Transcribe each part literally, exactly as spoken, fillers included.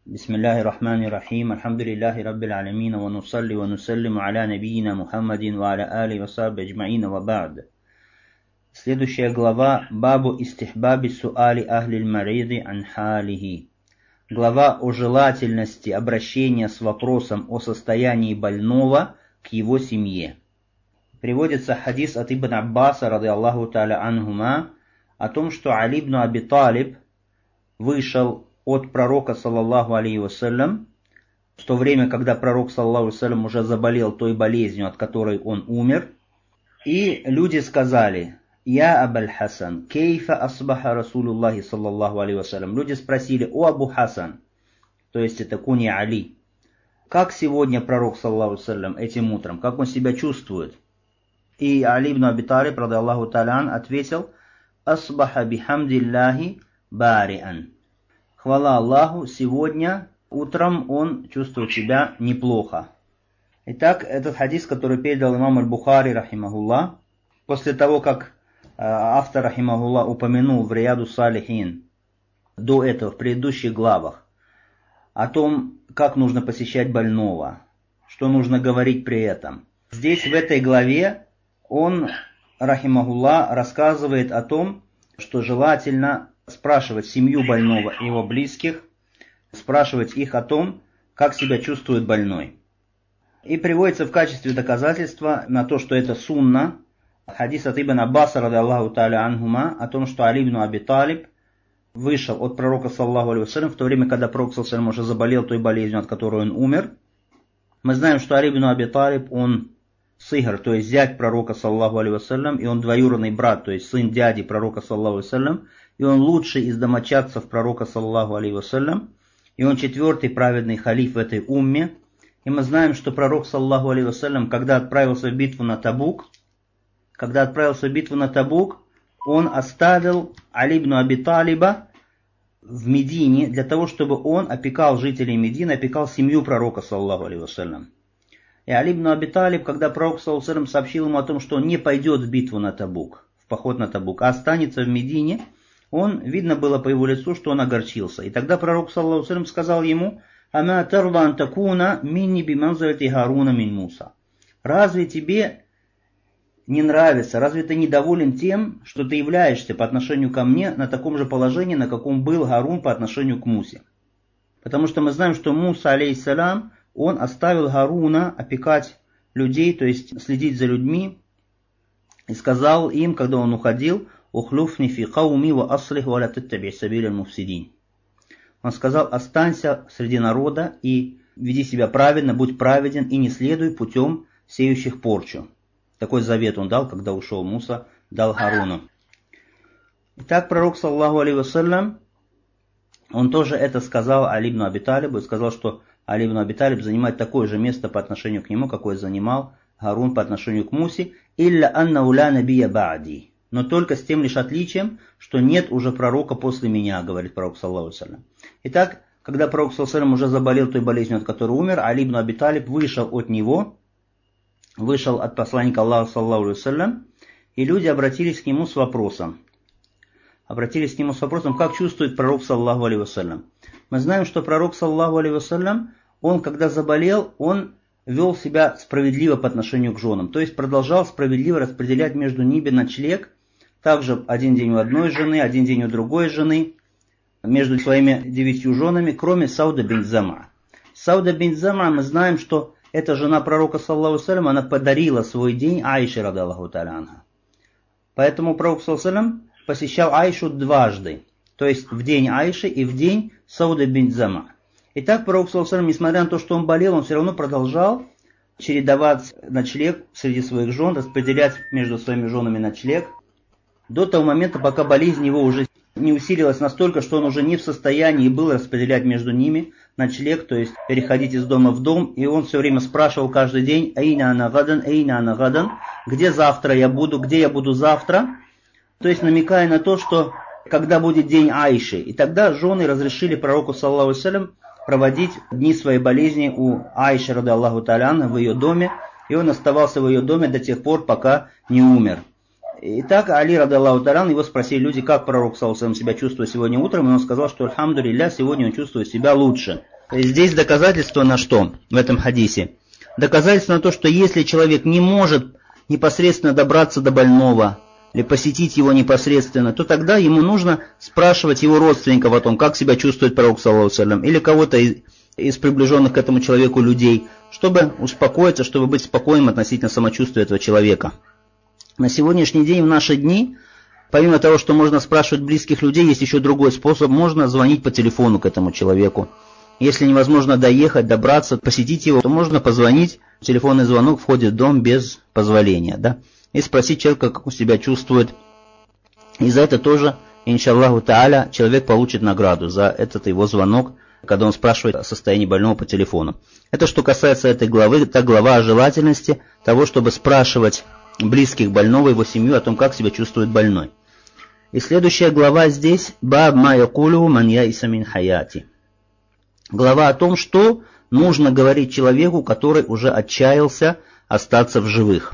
Бисмиллахи рахмани рахим. Альхамдулиллахи раббил алямин. Ва нусалли ва нусаллиму аля набийина Мухаммадин ва аля али ва сахби аджмаина ва ба'д. Следующая глава. Бабу истихбаби суали ахлиль мариди ан халихи. Глава о желательности обращения с вопросом о состоянии больного к его семье. Приводится хадис от Ибн Аббаса, рады Аллаху та'аля анхума, о том, что Али ибн Аби Талиб вышел от пророка, саллаллаху алейхи вассалям, в то время, когда пророк, саллаллаху алейхи вассалям, уже заболел той болезнью, от которой он умер. И люди сказали: «Я Абаль Хасан, кейфа асбаха Расулуллахи, саллаллаху алейхи вассалям». Люди спросили: «О Абу Хасан», то есть это кунья Али, как сегодня пророк, саллаллаху алейхи вассалям, этим утром, как он себя чувствует? И Али ибн Аби Талиб, рады Аллаху та'аля, ответил: «Асбаха бихамдиллахи бариан». Хвала Аллаху, сегодня утром он чувствует себя неплохо. Итак, этот хадис, который передал имам аль-Бухари, рахимахуллах, после того, как автор, рахимахуллах, упомянул в Рияду Салихин до этого, в предыдущих главах, о том, как нужно посещать больного, что нужно говорить при этом. Здесь, в этой главе, он, рахимахуллах, рассказывает о том, что желательно спрашивать семью больного и его близких, спрашивать их о том, как себя чувствует больной. И приводится в качестве доказательства на то, что это сунна, хадис от Ибн Аббаса, рады Аллаху та'аля анхума, о том, что Али ибн Аби Талиб вышел от пророка, саллаллаху алейхи вассалям, в то время, когда пророк, саллаллаху алейхи вассалям, уже заболел той болезнью, от которой он умер. Мы знаем, что Али ибн Аби Талиб, он сыгр, то есть зять пророка, саллаллаху алейхи вассалям, и он двоюродный брат, то есть сын дяди пророка, саллаллаху алейхи вассалям, и он лучший из домочадцев пророка, саллаллаху алейхи вассалям, и он четвертый праведный халиф в этой умме. И мы знаем, что пророк, саллаллаху алейхи вассалям, когда отправился в битву на Табук, когда отправился в битву на Табук, он оставил Али ибн Аби Талиба в Медине для того, чтобы он опекал жителей Медины, опекал семью пророка, саллаллаху алейхи вассалям. И Али ибн Аби Талиб, когда пророк, саллаллаху алейхи вассалям, сообщил ему о том, что он не пойдет в битву на Табук, в поход на Табук, а останется в Медине, он, видно было по его лицу, что он огорчился. И тогда пророк, саллаллаху алейхи вассалям, сказал ему: «Ама тарда ан такуна минни биманзалати Харуна мин Муса». Разве тебе не нравится, разве ты недоволен тем, что ты являешься по отношению ко мне на таком же положении, на каком был Гарун по отношению к Мусе? Потому что мы знаем, что Муса, алейхиссалям, он оставил Харуна опекать людей, то есть следить за людьми, и сказал им, когда он уходил: «Ухлюфни фи кауми ва аслих ва ля таттаби сабиля муфсидин». Он сказал: останься среди народа и веди себя праведно, будь праведен и не следуй путем сеющих порчу. Такой завет он дал, когда ушел Муса, дал Харуну. Итак, пророк, саллаллаху алейхи вассалям, он тоже это сказал Али ибн Аби Талибу, и сказал, что Али ибн Аби Талиб занимает такое же место по отношению к нему, какое занимал Харун по отношению к Мусе, «Илля анна уля набия ба'ди». Но только с тем лишь отличием, что нет уже пророка после меня, говорит пророк, саллаллаху алейхи вассалям. Итак, когда пророк, саллаллаху алейхи вассалям, уже заболел той болезнью, от которой умер, Али ибн Аби Талиб вышел от него, вышел от посланника Аллаха, саллаллаху алейхи вассалям, и люди обратились к нему с вопросом. Обратились к нему с вопросом, как чувствует пророк, саллаллаху алейхи вассалям. Мы знаем, что пророк, саллаллаху алейхи вассалям, он, когда заболел, он вел себя справедливо по отношению к женам, то есть продолжал справедливо распределять между ними ночлег, также один день у одной жены, один день у другой жены, между своими девятью женами, кроме Сауда бинт Зама. Сауда бинт Зама, мы знаем, что эта жена пророка, саллаллаху алейхи вассалям, она подарила свой день Аише, рады Аллаху та'аля анха. Поэтому пророк, саллаллаху алейхи вассалям, посещал Аишу дважды, то есть в день Аиши и в день Сауда бинт Зама. Итак, пророк, саллаллаху алейхи вассалям, несмотря на то, что он болел, он все равно продолжал чередовать ночлег среди своих жен, распределять между своими женами ночлег, до того момента, пока болезнь его уже не усилилась настолько, что он уже не в состоянии был распределять между ними ночлег, то есть переходить из дома в дом, и он все время спрашивал каждый день: «Эйна ана гадан, эйна ана гадан», где завтра я буду, где я буду завтра, то есть намекая на то, что когда будет день Аиши. И тогда жены разрешили пророку, саллаллаху алейхи вассалям, проводить дни своей болезни у Аиши, рады Аллаху та'аля анха, в ее доме, и он оставался в ее доме до тех пор, пока не умер. Итак, Али, рады Аллаху та'аля анху, его спросили люди, как пророк, саллаллаху алейхи вассалям, себя чувствует сегодня утром, и он сказал, что альхамдулилля, сегодня он чувствует себя лучше. Здесь доказательство на что в этом хадисе? Доказательство на то, что если человек не может непосредственно добраться до больного или посетить его непосредственно, то тогда ему нужно спрашивать его родственников о том, как себя чувствует пророк, саллаллаху алейхи ва саллям, или кого-то из, из приближенных к этому человеку людей, чтобы успокоиться, чтобы быть спокойным относительно самочувствия этого человека. На сегодняшний день, в наши дни, помимо того, что можно спрашивать близких людей, есть еще другой способ. Можно звонить по телефону к этому человеку. Если невозможно доехать, добраться, посетить его, то можно позвонить. Телефонный звонок входит в дом без позволения, да? И спросить человека, как он себя чувствует. И за это тоже, иншаллаху тааля, человек получит награду за этот его звонок, когда он спрашивает о состоянии больного по телефону. Это что касается этой главы. Это глава о желательности того, чтобы спрашивать близких больного, его семью о том, как себя чувствует больной. И следующая глава здесь «Баб ма якулу ман яиса мин хаяти». Глава о том, что нужно говорить человеку, который уже отчаялся остаться в живых,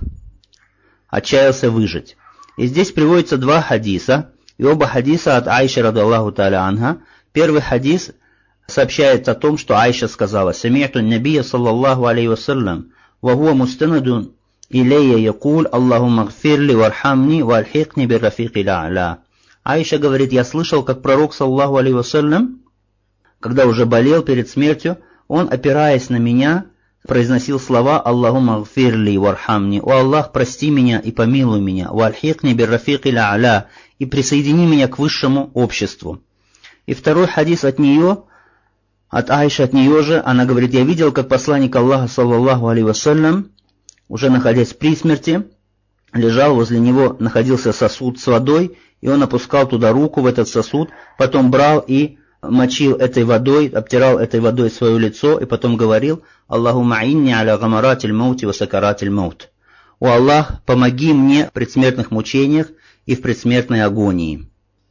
отчаялся выжить. И здесь приводится два хадиса, и оба хадиса от Айши радаллаху та'аля анха. Первый хадис сообщает о том, что Айша сказала: «Сами'ту набия саллаллаху алейхи ва саллям, ва хуа мустанадун илейя якул, Аллахумма гфирли вархамни вальхикни биррафики ля-а'ля». Айша говорит: я слышал, как пророк саллаллаху алейхи ва саллям, когда уже болел перед смертью, он, опираясь на меня, произносил слова «Аллахумма гфирли вархамни», «О Аллах, прости меня и помилуй меня», «Вальхикни биррафики ля-а'ля», и присоедини меня к высшему обществу. И второй хадис от нее, от Айши, от нее же, она говорит: я видел, как посланник Аллаха саллаллаху алейхи ва саллям, уже находясь при смерти, лежал, возле него находился сосуд с водой, и он опускал туда руку в этот сосуд, потом брал и мочил этой водой, обтирал этой водой свое лицо, и потом говорил: «Аллахумма инни аля гамаратиль маути ва сакаратиль маут». «О Аллах, помоги мне в предсмертных мучениях и в предсмертной агонии».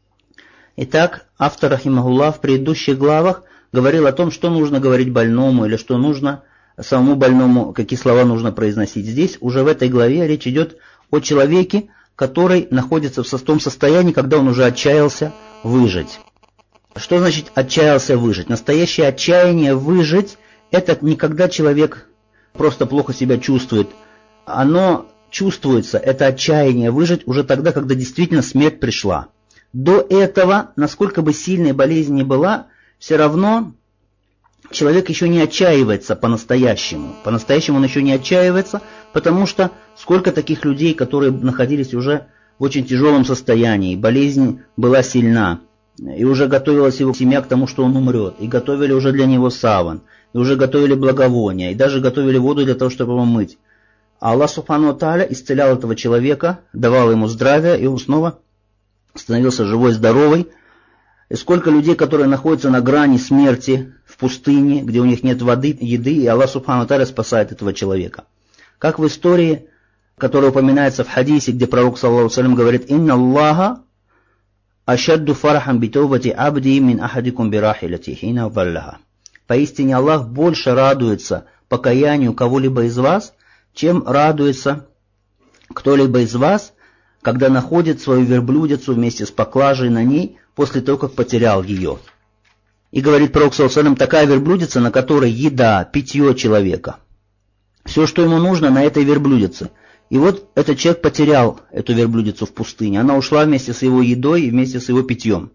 Итак, автор, рахимахуллах, в предыдущих главах говорил о том, что нужно говорить больному, или что нужно самому больному, какие слова нужно произносить. Здесь уже в этой главе речь идет о человеке, который находится в том состоянии, когда он уже отчаялся выжить. Что значит отчаялся выжить? Настоящее отчаяние выжить – это не когда человек просто плохо себя чувствует. Оно чувствуется, это отчаяние выжить уже тогда, когда действительно смерть пришла. До этого, насколько бы сильной болезнь ни была, все равно человек еще не отчаивается по-настоящему. По-настоящему он еще не отчаивается, потому что сколько таких людей, которые находились уже в очень тяжелом состоянии, болезнь была сильна, и уже готовилась его семья к тому, что он умрет, и готовили уже для него саван, и уже готовили благовония, и даже готовили воду для того, чтобы его мыть. А Аллах субхану ва тааля исцелял этого человека, давал ему здравие, и он снова становился живой, здоровый. И сколько людей, которые находятся на грани смерти в пустыне, где у них нет воды, еды, и Аллах субхану ва тааля спасает этого человека. Как в истории, которая упоминается в хадисе, где пророк саллаллаху алейхи ва саллям говорит: «Инна Аллаха ашадду фархан битовбати абди мин ахадикум бирахилати хина валлаха». Поистине Аллах больше радуется покаянию кого-либо из вас, чем радуется кто-либо из вас, когда находит свою верблюдицу вместе с поклажей на ней после того, как потерял ее. И говорит пророк саллаллаху алейхи ва саллям: такая верблюдица, на которой еда, питье человека, все, что ему нужно, на этой верблюдице. И вот этот человек потерял эту верблюдицу в пустыне. Она ушла вместе с его едой и вместе с его питьем.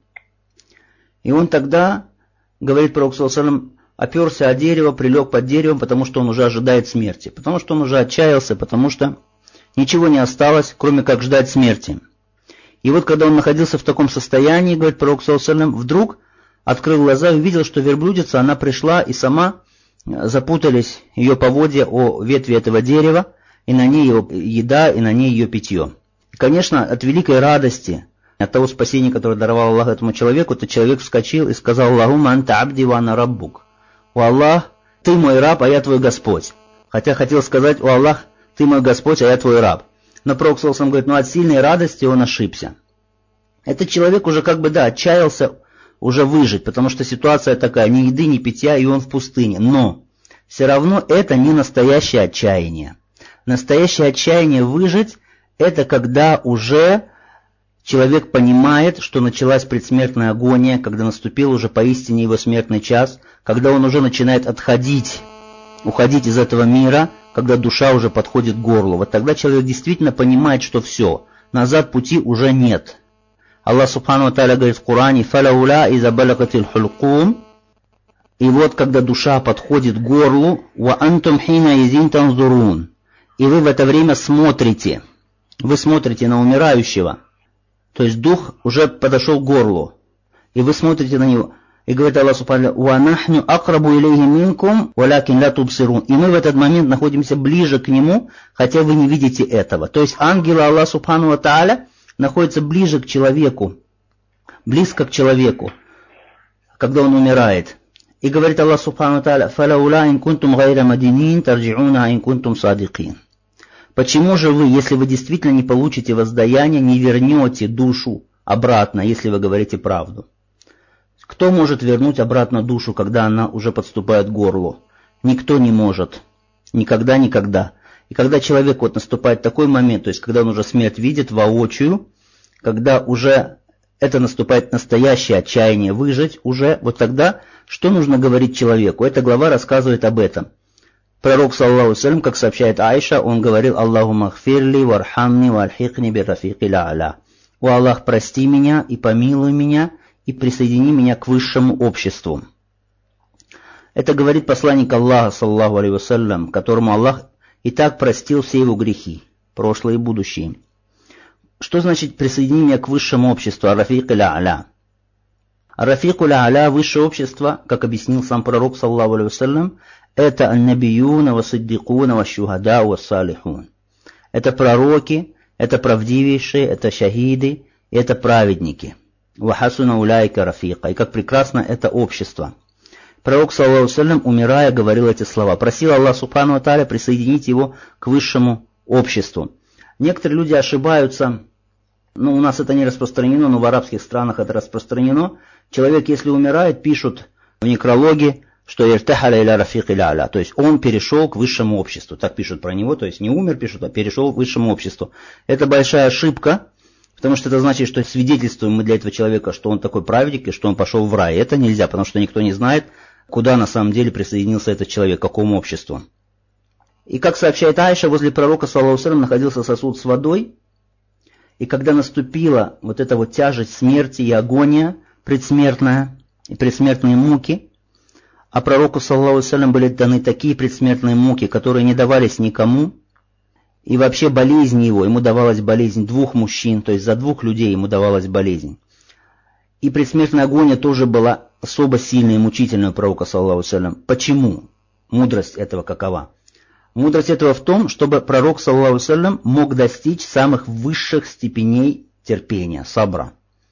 И он тогда, говорит пророк саллаллаху алейхи ва саллям, оперся о дерево, прилег под деревом, потому что он уже ожидает смерти. Потому что он уже отчаялся, потому что ничего не осталось, кроме как ждать смерти. И вот когда он находился в таком состоянии, говорит пророк саллаллаху алейхи ва саллям, вдруг открыл глаза и увидел, что верблюдица, она пришла и сама, запутались ее поводья о ветви этого дерева, и на ней ее еда, и на ней ее питье. И, конечно, от великой радости, от того спасения, которое даровал Аллах этому человеку, этот человек вскочил и сказал: «Аллахумма анта абди ва ана раббук». «О Аллах, ты мой раб, а я твой Господь». Хотя хотел сказать: «О Аллах, ты мой Господь, а я твой раб». Но пророк саллаллаху алейхи ва саллям говорит: ну от сильной радости он ошибся. Этот человек уже как бы, да, отчаялся уже выжить, потому что ситуация такая: ни еды, ни питья, и он в пустыне. Но все равно это не настоящее отчаяние. Настоящее отчаяние выжить — это когда уже человек понимает, что началась предсмертная агония, когда наступил уже поистине его смертный час, когда он уже начинает отходить, уходить из этого мира, когда душа уже подходит к горлу. Вот тогда человек действительно понимает, что все, назад пути уже нет. Аллах Субхану ва Тааля говорит в Коране: «Фалауля иза балагатил хулкум». И вот когда душа подходит к горлу, «Ва антум хина изин танзурун». И вы в это время смотрите, вы смотрите на умирающего, то есть дух уже подошел к горлу, и вы смотрите на него. И говорит Аллах Субхану: «Ва нахню акрабу илейхи минкум, валякин ля тубсирун». И мы в этот момент находимся ближе к нему, хотя вы не видите этого. То есть ангелы Аллах Субхану ва Тааля находятся ближе к человеку, близко к человеку, когда он умирает. И говорит Аллах Субхану ва Тааля: «Фалаула ин кунтум гайра мадинин, тарджиуна ин кунтум садикин». Почему же вы, если вы действительно не получите воздаяние, не вернете душу обратно, если вы говорите правду? Кто может вернуть обратно душу, когда она уже подступает к горлу? Никто не может. Никогда-никогда. И когда человек, вот наступает такой момент, то есть когда он уже смерть видит воочию, когда уже это наступает настоящее отчаяние выжить, уже вот тогда что нужно говорить человеку? Эта глава рассказывает об этом. Пророк, саллаллаху алейхи ва саллям, как сообщает Айша, он говорил: «Аллахумма гфирли вархамни вальхикни биррафики ля-аля». «О Аллах, прости меня и помилуй меня, и присоедини меня к высшему обществу». Это говорит посланник Аллаха, саллаллаху алейхи ва саллям, которому Аллах и так простил все его грехи, прошлые и будущие. Что значит присоедини меня к высшему обществу? Ар-рафик ля-аля. Ар-рафик ля-аля, высшее общество, как объяснил сам пророк, саллаллаху алейхи ва саллям, это ан-набиюна ва-сиддикуна ва-шухада ва-салихун. Это пророки, это правдивейшие, это шахиды, это праведники. Ва-хасуна уляйка рафика. И как прекрасно это общество. Пророк, саллаллаху алейхи ва саллям, умирая, говорил эти слова. Просил Аллах Субхану ва Тааля присоединить его к высшему обществу. Некоторые люди ошибаются, ну у нас это не распространено, но в арабских странах это распространено. Человек, если умирает, пишут в некрологе, что иртахаля иля рафик иля аля, то есть он перешел к высшему обществу. Так пишут про него, то есть не умер, пишут, а перешел к высшему обществу. Это большая ошибка, потому что это значит, что свидетельствуем мы для этого человека, что он такой праведник и что он пошел в рай. Это нельзя, потому что никто не знает, куда на самом деле присоединился этот человек, к какому обществу. И как сообщает Айша, возле пророка, саллаллаху алейхи ва саллям, находился сосуд с водой, и когда наступила вот эта вот тяжесть смерти и агония предсмертная, и предсмертные муки, а пророку, саллаллаху алейхи ва саллям, были даны такие предсмертные муки, которые не давались никому, и вообще болезнь его, ему давалась болезнь двух мужчин, то есть за двух людей ему давалась болезнь. И предсмертная агония тоже была особо сильной и мучительной у пророка, саллаллаху алейхи ва саллям. Почему? Мудрость этого какова? Мудрость этого в том, чтобы пророк, саллаллаху алейхи ва саллям, мог достичь самых высших степеней терпения, сабра.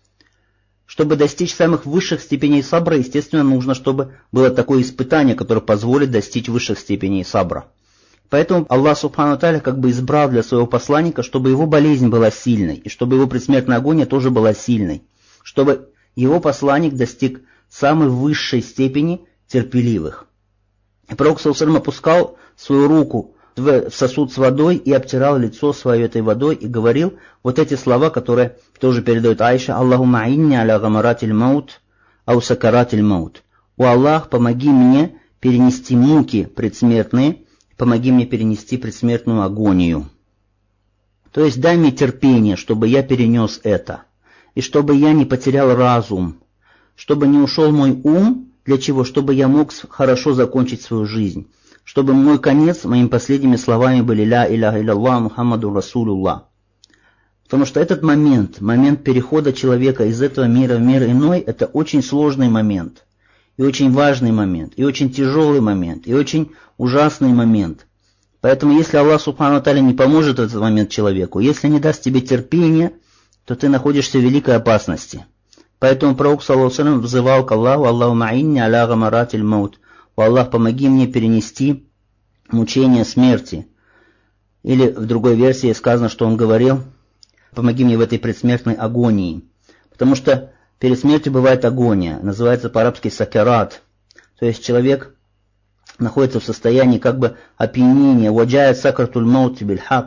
Чтобы достичь самых высших степеней сабра, естественно, нужно, чтобы было такое испытание, которое позволит достичь высших степеней сабра. Поэтому Аллах Субхану ва Тааля как бы избрал для своего посланника, чтобы его болезнь была сильной, и чтобы его предсмертная агония тоже была сильной, чтобы его посланник достиг самой высшей степени терпеливых. И пророк, саллаллаху алейхи ва саллям, опускал свою руку в сосуд с водой и обтирал лицо свое этой водой и говорил вот эти слова, которые тоже передает Айша: «Аллахумма аинни аля гамаратиль маут, ау сакаратиль маут». «О Аллах, помоги мне перенести муки предсмертные, помоги мне перенести предсмертную агонию». То есть дай мне терпение, чтобы я перенес это, и чтобы я не потерял разум, чтобы не ушел мой ум. Для чего? Чтобы я мог хорошо закончить свою жизнь. Чтобы мой конец, моими последними словами были «Ля иляха илlallah Мухаммаду Расулуллах». Потому что этот момент, момент перехода человека из этого мира в мир иной, это очень сложный момент, и очень важный момент, и очень тяжелый момент, и очень ужасный момент. Поэтому если Аллах Субхану ва Тааля не поможет в этот момент человеку, если не даст тебе терпения, то ты находишься в великой опасности. Поэтому пророк, саллаллаху алейхи ва саллям, взывал к Аллаху: «Аллахумма аинни аля гамаратиль маут». «О Аллах, помоги мне перенести мучение смерти». Или в другой версии сказано, что он говорил: «Помоги мне в этой предсмертной агонии». Потому что перед смертью бывает агония, называется по-арабски сакарат. То есть человек находится в состоянии как бы опьянения, «Ваджаят сакратуль маут биль хак».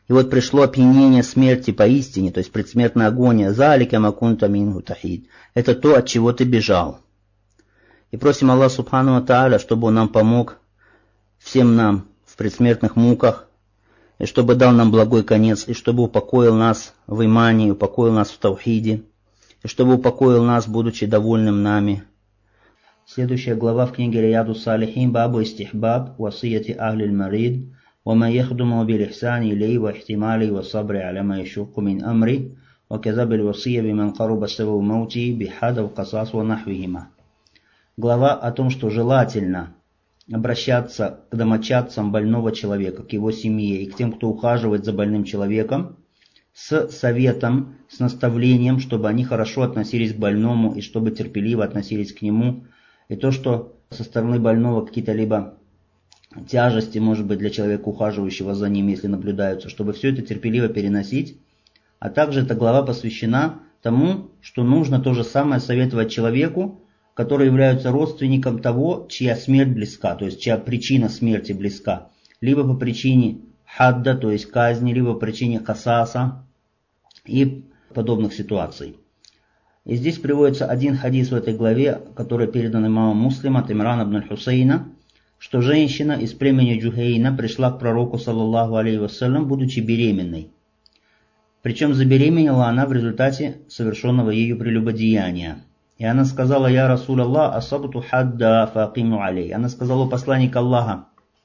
И вот пришло опьянение смерти поистине, то есть предсмертная агония. «Залика ма кунта минху тахид». Это то, от чего ты бежал. И просим Аллаха Субхану ва Тааля, чтобы Он нам помог, всем нам в предсмертных муках, и чтобы дал нам благой конец, и чтобы упокоил нас в имане, упокоил нас в таухиде, и чтобы упокоил нас, будучи довольным нами. Следующая глава в книге Рияду Салихин, бабу истихбаб, васияти ахлиль марид, وما يخدم بالإحسان إليه واحتماله والصبر على ما يشق من أمره وكذب الوصية بمن قرب سبب موته بحد وقصاص ونحوهما. Глава о том, что желательно обращаться к домочадцам больного человека, к его семье и к тем, кто ухаживает за больным человеком, с советом, с наставлением, чтобы они хорошо относились к больному и чтобы терпеливо относились к нему. И то, что со стороны больного какие-то либо тяжести, может быть, для человека, ухаживающего за ним, если наблюдаются, чтобы все это терпеливо переносить. А также эта глава посвящена тому, что нужно то же самое советовать человеку, который является родственником того, чья смерть близка, то есть чья причина смерти близка. Либо по причине хадда, то есть казни, либо по причине касаса и подобных ситуаций. И здесь приводится один хадис в этой главе, который передан имамом Муслима от Имрана ибн аль-Хусейна, что женщина из племени Джухейна пришла к пророку, саллаллаху алейхи вассалям, будучи беременной. Причем забеременела она в результате совершенного ею прелюбодеяния. И она сказала: «Я Расул Аллах, асабту хадда фаакиму алей». Она сказала: «О посланник Аллаха,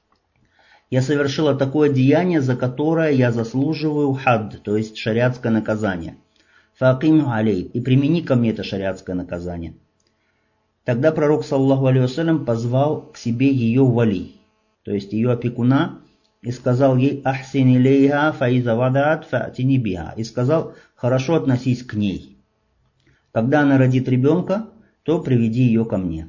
я совершила такое деяние, за которое я заслуживаю хадд, то есть шариатское наказание. Фаакиму алей, и примени ко мне это шариатское наказание». Тогда пророк, саллаллаху алейхи вассалям, позвал к себе ее вали, то есть ее опекуна, и сказал ей: «Ахсин илейха фаиза вадат фаатини биха». И сказал: «Хорошо относись к ней. Когда она родит ребенка, то приведи ее ко мне».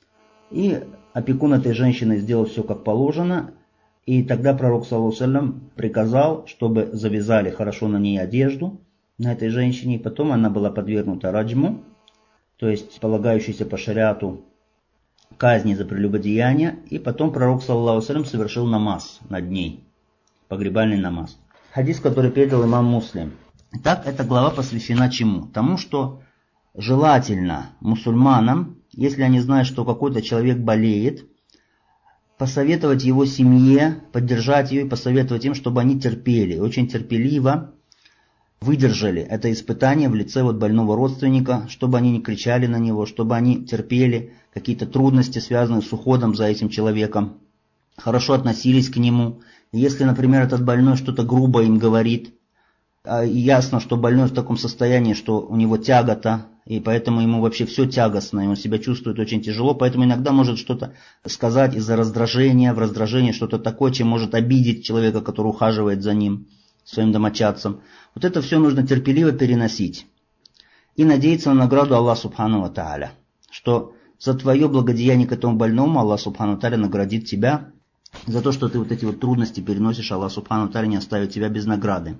И опекун этой женщины сделал все как положено, и тогда пророк, саллаллаху алейхи вассалям, приказал, чтобы завязали хорошо на ней одежду, на этой женщине, и потом она была подвергнута раджму, то есть полагающейся по шариату казни за прелюбодеяние, и потом пророк, саллаллаху алейхи вассалям, совершил намаз над ней, погребальный намаз. Хадис, который передал имам Муслим. Итак, эта глава посвящена чему? Тому, что желательно мусульманам, если они знают, что какой-то человек болеет, посоветовать его семье, поддержать ее и посоветовать им, чтобы они терпели, очень терпеливо выдержали это испытание в лице вот больного родственника, чтобы они не кричали на него, чтобы они терпели какие-то трудности, связанные с уходом за этим человеком, хорошо относились к нему. Если, например, этот больной что-то грубо им говорит, ясно, что больной в таком состоянии, что у него тягота, и поэтому ему вообще все тягостно, и он себя чувствует очень тяжело, поэтому иногда может что-то сказать из-за раздражения, в раздражении что-то такое, чем может обидеть человека, который ухаживает за ним, своим домочадцам. Вот это все нужно терпеливо переносить и надеяться на награду Аллаха Субхану ва Тааля, что за твое благодеяние к этому больному Аллах Субхану ва Тааля наградит тебя, за то, что ты вот эти вот трудности переносишь, Аллах Субхану ва Тааля не оставит тебя без награды.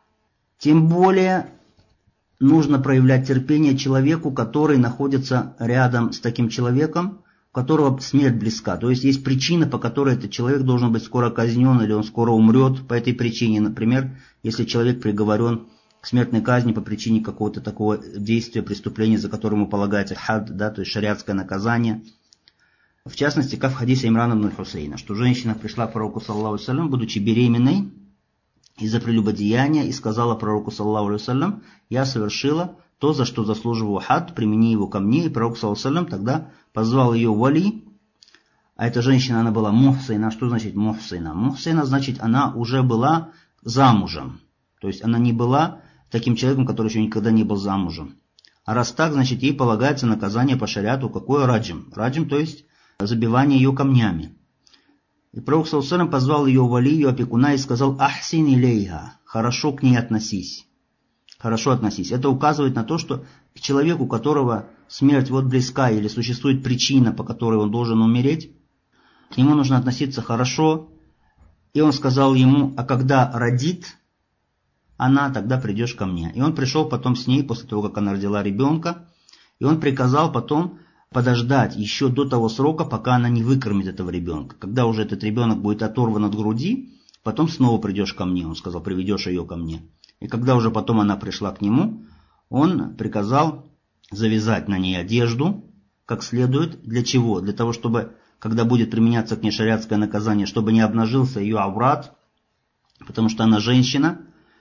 Тем более нужно проявлять терпение человеку, который находится рядом с таким человеком, у которого смерть близка. То есть есть причина, по которой этот человек должен быть скоро казнен, или он скоро умрет по этой причине. Например, если человек приговорен к смертной казни по причине какого-то такого действия, преступления, за которым ему полагается хад, да, то есть шариатское наказание. В частности, как в хадисе Имрана ибн аль-Хусейна, что женщина пришла к пророку, саллаллаху алейхи вассалям, будучи беременной из-за прелюбодеяния, и сказала пророку, саллаллаху алейхи вассалям: «Я совершила то, за что заслуживаю хад, примени его ко мне». И пророк, саллаллаху алейхи вассалям, тогда позвал ее вали, а эта женщина, она была мухсейна. Что значит мухсейна? Мухсейна значит, она уже была замужем. То есть она не была таким человеком, который еще никогда не был замужем. А раз так, значит, ей полагается наказание по шариату. Какое? Раджим. Раджим, то есть забивание ее камнями. И пророк, саллаллаху алейхи вассалям, позвал ее вали, ее опекуна, и сказал: «Ахсин илейха», хорошо к ней относись. Хорошо относись. Это указывает на то, что к человеку, у которого смерть вот близка, или существует причина, по которой он должен умереть, к нему нужно относиться хорошо. И он сказал ему: «А когда родит она, тогда придешь ко мне». И он пришел потом с ней, после того, как она родила ребенка, и он приказал потом подождать еще до того срока, пока она не выкормит этого ребенка. Когда уже этот ребенок будет оторван от груди, потом снова придешь ко мне. Он сказал, приведешь ее ко мне. И когда уже потом она пришла к нему, он приказал завязать на ней одежду как следует. Для чего? Для того, чтобы, когда будет применяться к ней шариатское наказание, чтобы не обнажился ее аврат, потому что она женщина.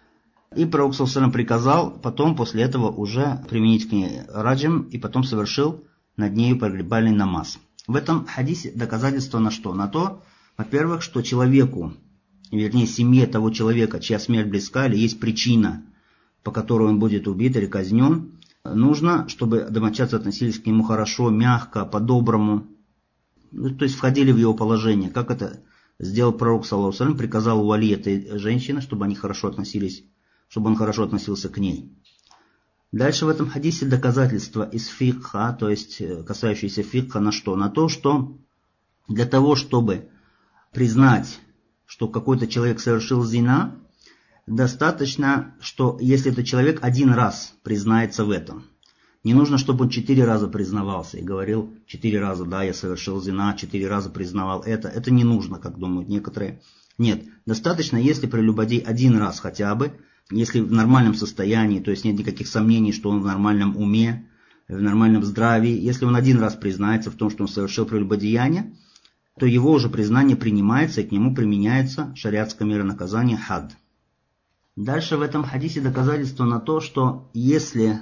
И пророк саллаллаху алейхи ва саллям приказал потом после этого уже применить к ней раджим, и потом совершил над нею погребальный намаз. В этом хадисе доказательство на что? На то, во-первых, что человеку, вернее семье того человека, чья смерть близка, или есть причина, по которой он будет убит или казнен, нужно, чтобы домочадцы относились к нему хорошо, мягко, по-доброму, ну, то есть входили в его положение. Как это сделал пророк саллаллаху алейхи ва саллям, приказал вали этой женщины, чтобы они хорошо относились, чтобы он хорошо относился к ней. Дальше в этом хадисе доказательства из фикха, то есть касающиеся фикха на что? На то, что для того, чтобы признать, что какой-то человек совершил зина, достаточно, что если этот человек один раз признается в этом. Не нужно, чтобы он четыре раза признавался и говорил четыре раза, да, я совершил зина, четыре раза признавал это. Это не нужно, как думают некоторые. Нет, достаточно, если прелюбодей один раз хотя бы, если в нормальном состоянии, то есть нет никаких сомнений, что он в нормальном уме, в нормальном здравии, если он один раз признается в том, что он совершил прелюбодеяние, то его уже признание принимается, и к нему применяется шариатское мера наказания хад. Дальше в этом хадисе доказательство на то, что если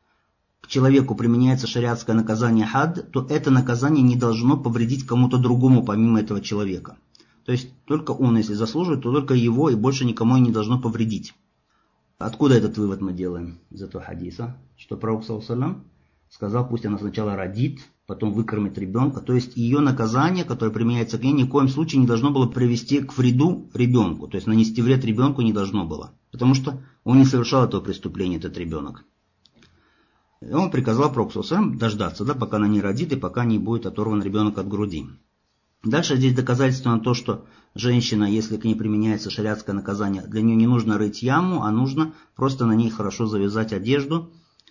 к человеку применяется шариатское наказание хад, то это наказание не должно повредить кому-то другому помимо этого человека. То есть только он, если заслуживает, то только его и больше никому и не должно повредить. Откуда этот вывод мы делаем из этого хадиса? Что пророк саллаллаху алейхи ва саллям сказал, пусть она сначала родит, потом выкормит ребенка. То есть ее наказание, которое применяется к ней, ни в коем случае не должно было привести к вреду ребенку. То есть нанести вред ребенку не должно было. Потому что он не совершал этого преступления, этот ребенок. И он приказал пророку саллаллаху алейхи ва саллям дождаться, да, пока она не родит и пока не будет оторван ребенок от груди. Дальше здесь доказательство на то, что женщина, если к ней применяется шариатское наказание, для нее не нужно рыть яму, а нужно просто на ней хорошо завязать одежду,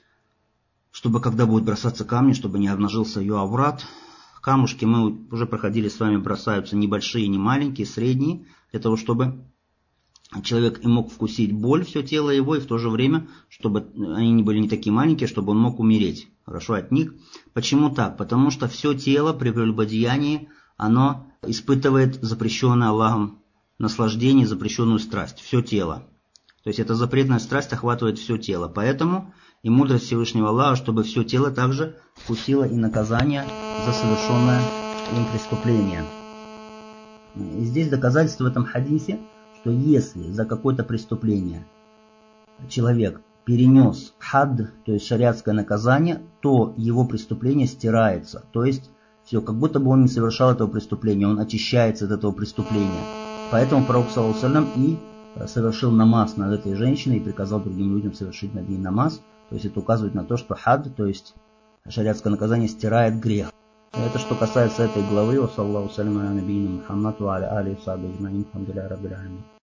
чтобы когда будет бросаться камни, чтобы не обнажился ее аврат. Камушки, мы уже проходили с вами, бросаются небольшие, не маленькие, средние, для того, чтобы человек и мог вкусить боль, все тело его, и в то же время, чтобы они не были не такие маленькие, чтобы он мог умереть хорошо от них. Почему так? Потому что все тело при прелюбодеянии, оно испытывает запрещенное Аллахом наслаждение, запрещенную страсть. Все тело. То есть эта запретная страсть охватывает все тело. Поэтому и мудрость Всевышнего Аллаха, чтобы все тело также вкусило и наказание за совершенное им преступление. И здесь доказательство в этом хадисе, что если за какое-то преступление человек перенес хад, то есть шариатское наказание, то его преступление стирается. То есть все, как будто бы он не совершал этого преступления, он очищается от этого преступления. Поэтому пророк саллаллаху алейхи ва саллям и совершил намаз над этой женщиной и приказал другим людям совершить над ней намаз. То есть это указывает на то, что хад, то есть шариатское наказание, стирает грех. И это что касается этой главы. Саллаллаху алейхи ва саллям аля набийина Мухаммад ва аля алихи ва сахбихи аджмаин. Алхамдулиллахи раббил аламин.